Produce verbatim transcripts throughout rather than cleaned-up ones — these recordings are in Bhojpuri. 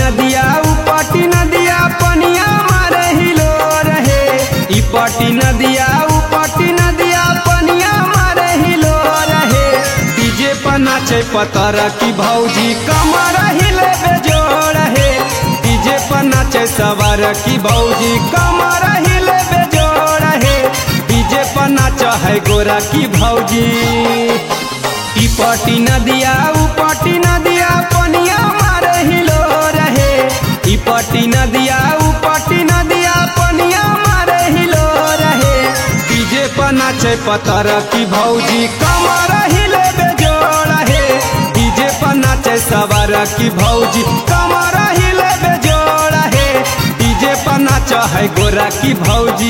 नदिया उपटी नदिया पनिया मारे हिलो रहे। ई पटी नदिया उपटी नदिया पनिया मारे हिलो रहे। डीजे पर नाचे पतर की भौजी कमर हिले बेजोड़ है। डीजे पर नाचे सवार की भौजी कमर हिले बेजोड़ है। डीजे पर नाचा है गोरा की भौजी। ई पटी नदिया उपटी नदिया पनिया मारे हिलो रहे। ई पटी नदिया उपटी नदिया पनिया मारे हिलो रहे। डीजे पर नाचे पतर की भौजी कमर हिले बेजोड़ है। डीजे पर नाचे सवार की भौजी कमर हिले बेजोड़ है। डीजे पर नाचा है गोरा की भौजी।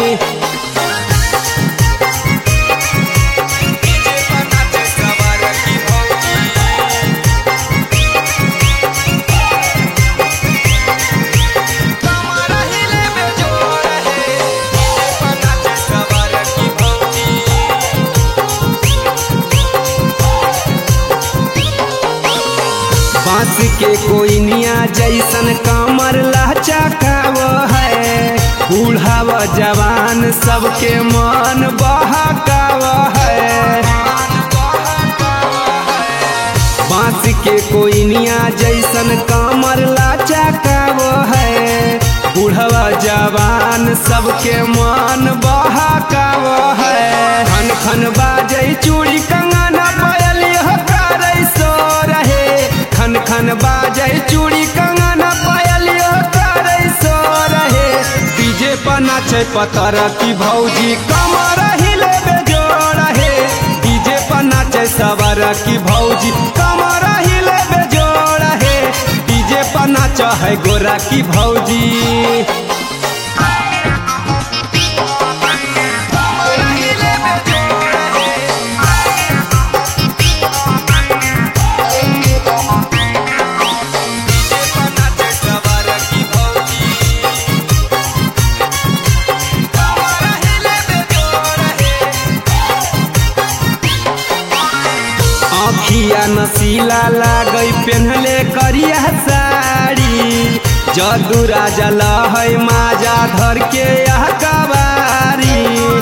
बांस के कोई निया जैसन कमर लहचकाव है। बूढ़ाव जवान सबके मन बहकाव है। बांस के कोई निया जैसन कमर लहचकाव है। बूढ़ाव जवान सबके मन बहकाव है। खन खन बाजे चूड़ी कंगना पायली करे सो रहे। खन खन बाजे चूड़ी कंगना पायली करे सो रहे। डीजे पर नाचे पतर की भौजी कमर हिले बेजोड़ है। डीजे पर नाचे सवार की भौजी कमर हिले बेजोड़ है। डीजे पर नाचा है गोरा की भौजी। अखिया नसीला लागई पेन्हले करिया साड़ी। जदू राजा लहै माजा धर के यह कबारी।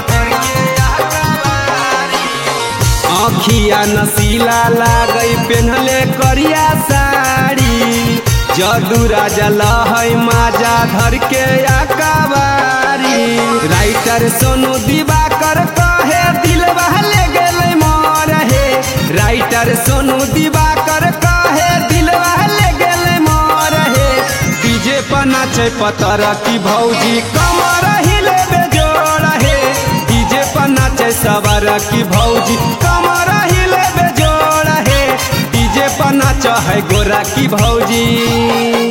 अखिया नसीला लागई पेन्हले करिया साड़ी। जदू राजा लहै माजा धर के यह कबारी। राइटर सोनू दिवाकर कहे दिलवा ले गेलै मोर है। राइटर सोनू दिवाकर कहे दिलवा ले गेलै मोर है। डीजे पर नाचे पतर की भौजी कमर हिले बेजोड़ है। डीजे पर नाचे सवार की भौजी कमर हिले बेजोड़ है। डीजे पर नाचा है गोरा की भौजी।